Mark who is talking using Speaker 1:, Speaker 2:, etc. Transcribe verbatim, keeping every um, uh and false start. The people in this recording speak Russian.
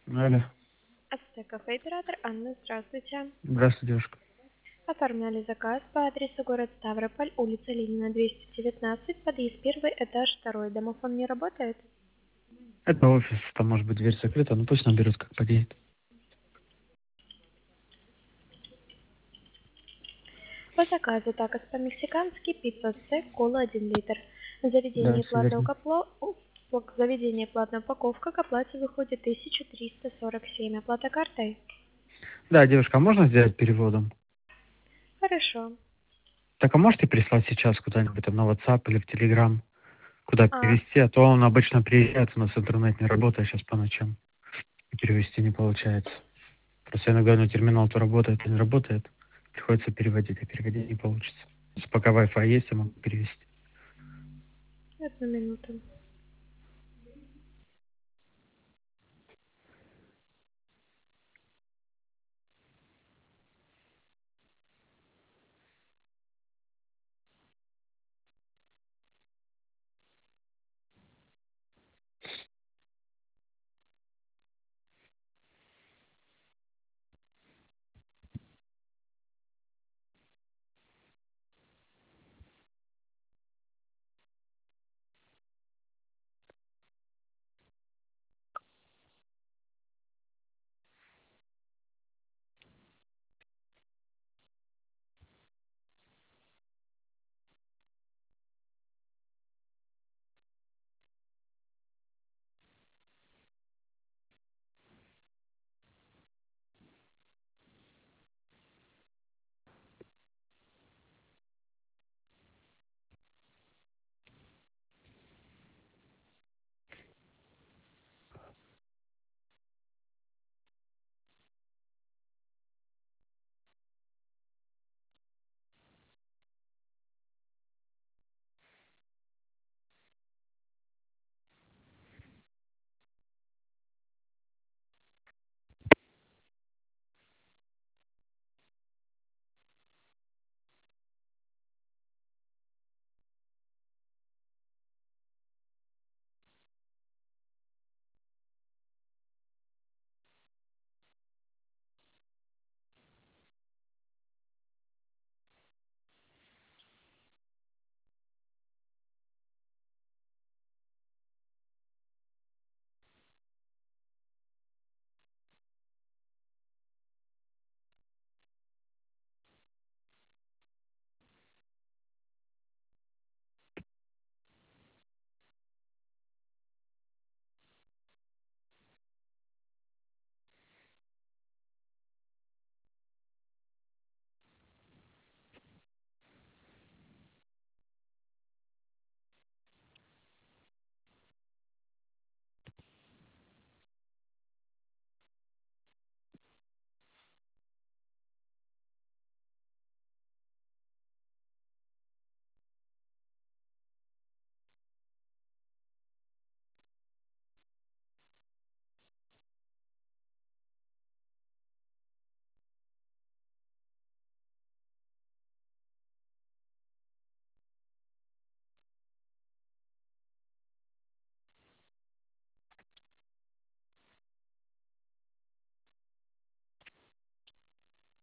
Speaker 1: Алло.
Speaker 2: Ацтеков оператор Анна, здравствуйте.
Speaker 1: Здравствуйте, девушка.
Speaker 2: Оформляли заказ по адресу город Ставрополь, улица Ленина, двести девятнадцать, подъезд первый, этаж второй. Домофон не работает?
Speaker 1: Это офис, там может быть дверь закрыта, ну пусть наберут, как подъедет.
Speaker 2: По заказу такос по-мексикански, пицца с, кола один литр.
Speaker 1: Да,
Speaker 2: Заведение
Speaker 1: все
Speaker 2: платная
Speaker 1: верно.
Speaker 2: укопло... у- пок- Заведение платная упаковка, к оплате выходит тысяча триста сорок семь. Оплата картой?
Speaker 1: Да, девушка, а можно сделать переводом?
Speaker 2: Хорошо.
Speaker 1: Так, а можете прислать сейчас куда-нибудь там на WhatsApp или в Telegram, куда
Speaker 2: А,
Speaker 1: перевести? А то он обычно приезжает, у нас интернет не работает сейчас по ночам. И перевести не получается. Просто иногда ну, терминал то работает, то не работает. Приходится переводить, а переводить не получится. Если пока Wi-Fi есть, я могу перевести.
Speaker 2: одну минуту.